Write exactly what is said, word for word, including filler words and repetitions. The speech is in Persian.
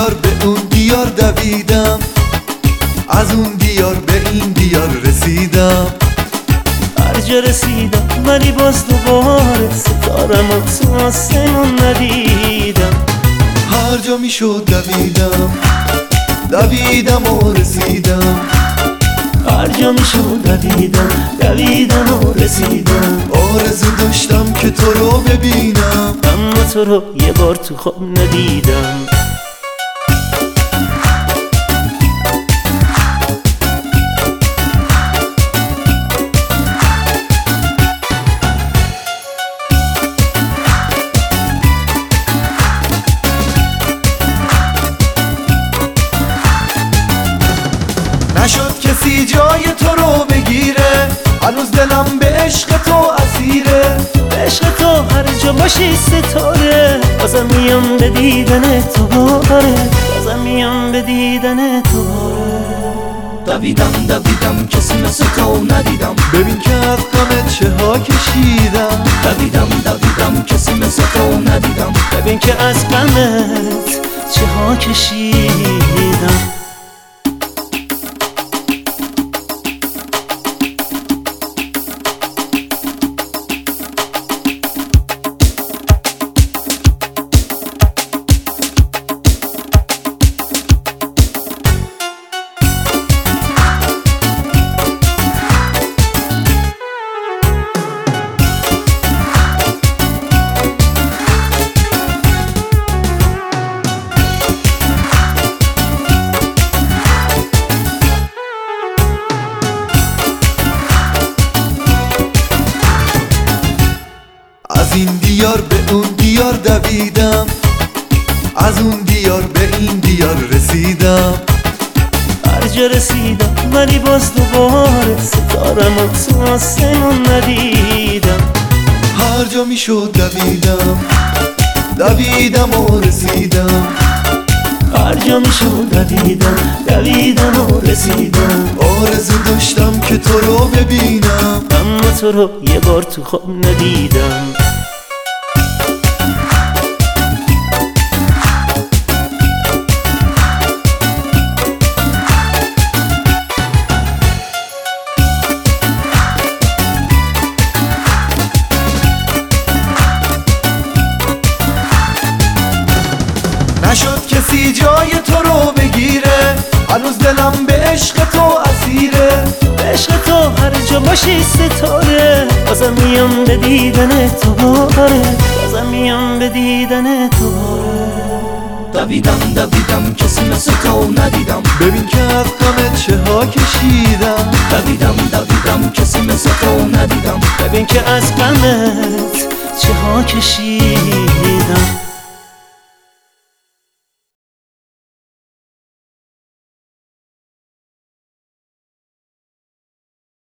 دیار به اون دیار دویدم، از اون دیار به این دیار رسیدم. هر جا رسیدم ولی باز دوباره ستارم و تو آسمون ندیدم. هر جا میشد دویدم دویدم و رسیدم. هر جا میشد دویدم دویدم و رسیدم. آرزو داشتم که تو رو ببینم، اما تو رو یه بار تو خواب ندیدم. نشد کسی جای تو رو بگیره، هنوز دلم به عشق تو اسیره. به عشق تو هر جا باشی ستاره، بازم میام به دیدن تو باره، بازم میام به دیدن تو باره. دویدم دویدم کسی مثل تو ندیدم، ببین که از غمت چه ها کشیدم. دویدم دویدم کسی مثل تو ندیدم، ببین که از غمت چه ها کشیدم. از این دیار به اون دیار دویدم، از اون دیار به این دیار رسیدم. هر جا رسیدم ولی باز دوباره ستارم و تو آسمون ندیدم. هر جا میشد دویدم دویدم و رسیدم. هر جا میشد دویدم دویدم و رسیدم. آرزو داشتم که تو رو ببینم، اما تو رو یه بار تو خواب ندیدم. نشد کسی جای تو رو بگیره، هنوز دلم به عشق تو اسیره. به عشق تو هر جا باشی ستاره، بازم میام به دیدن تو باره، بازم میام به دیدن تو باره. دویدم دویدم کسی مثل تو ندیدم، ببین که از غمت چه ها کشیدم. دویدم دویدم کسی مثل تو ندیدم، ببین که از غمت چه ها کشیدم.